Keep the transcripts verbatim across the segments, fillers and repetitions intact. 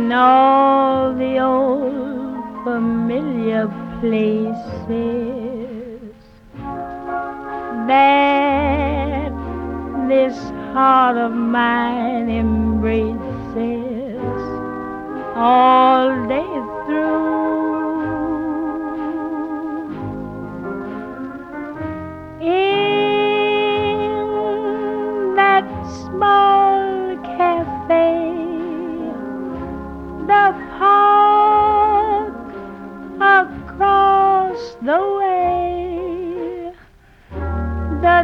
in all the old familiar places that this heart of mine embraces all day through. In that small cafe, the park across the way, the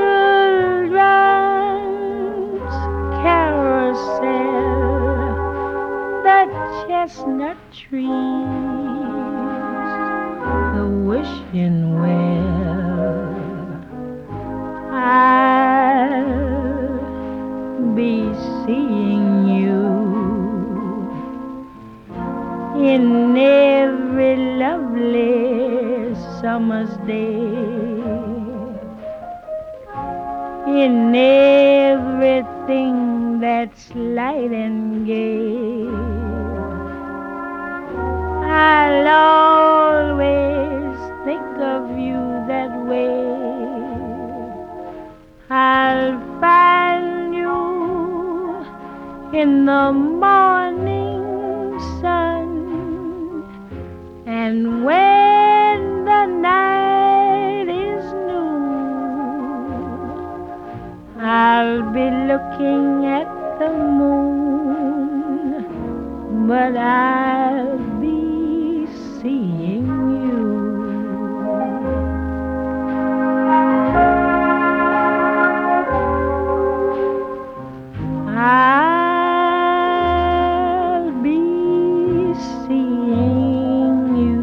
children's carousel, the chestnut trees, the wishing well, I'll be seeing you in every lovely summer's day, in everything that's light and gay. I'll always think of you that way. I'll find you in the morning sun, and when the night is new, I'll be looking at the moon, but I'll be seeing you. I'll be seeing you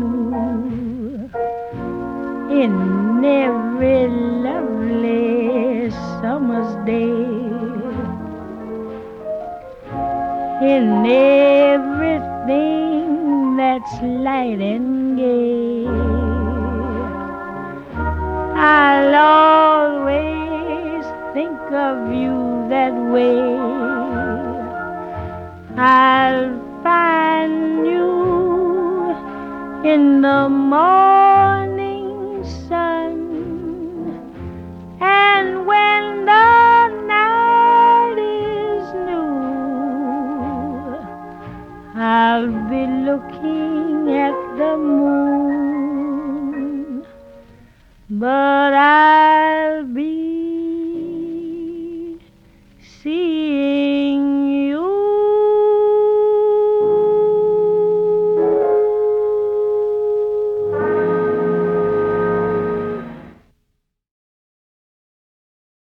in every lovely summer's day, in everything that's light and gay. I'll always think of you that way. I'll find you in the morning sun, and when the night is new, I'll be looking at the moon, but I'll be